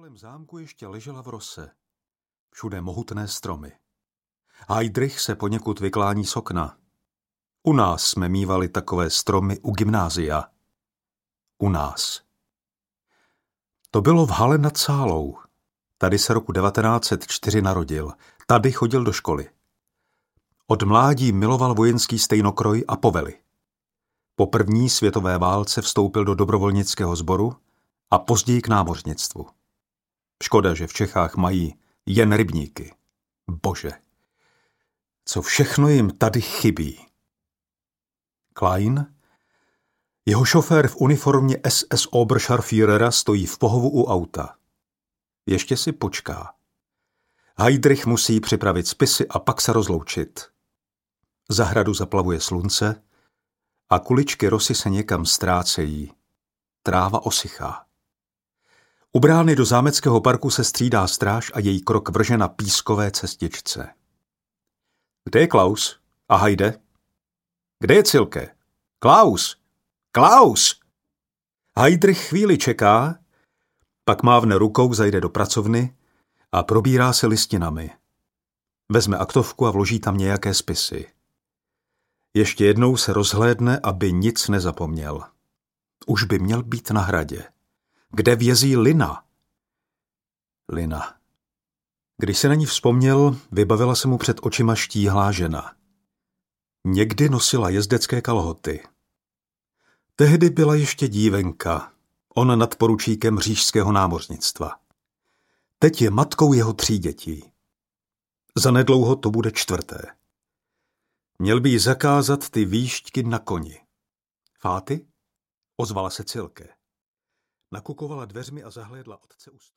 Kolem zámku ještě ležela v rose. Všude mohutné stromy. Heidrich se poněkud vyklání z okna. U nás jsme mívali takové stromy u gymnázia. U nás. To bylo v Hale nad Sálou. Tady se roku 1904 narodil. Tady chodil do školy. Od mládí miloval vojenský stejnokroj a povely. Po první světové válce vstoupil do dobrovolnického sboru a později k námořnictvu. Škoda, že v Čechách mají jen rybníky. Bože, co všechno jim tady chybí. Klein, jeho šofér v uniformě SS Oberscharführera stojí v pohovu u auta. Ještě si počká. Heidrich musí připravit spisy a pak se rozloučit. Zahradu zaplavuje slunce a kuličky rosy se někam ztrácejí. Tráva osychá. U brány do zámeckého parku se střídá stráž a její krok vrže na pískové cestičce. Kde je Klaus? A Heide? Kde je Cilke? Klaus! Klaus! Heidrich chvíli čeká, pak mávne rukou, zajde do pracovny a probírá se listinami. Vezme aktovku a vloží tam nějaké spisy. Ještě jednou se rozhlédne, aby nic nezapomněl. Už by měl být na hradě. Kde vězí Lina? Lina. Když se na ní vzpomněl, vybavila se mu před očima štíhlá žena. Někdy nosila jezdecké kalhoty. Tehdy byla ještě dívenka, on nadporučíkem říšského námořnictva. Teď je matkou jeho 3 dětí. Zanedlouho to bude 4. Měl by jí zakázat ty výšťky na koni. Fáty? Ozvala se Cilke. Nakukovala dveřmi a zahlédla otce u stolu.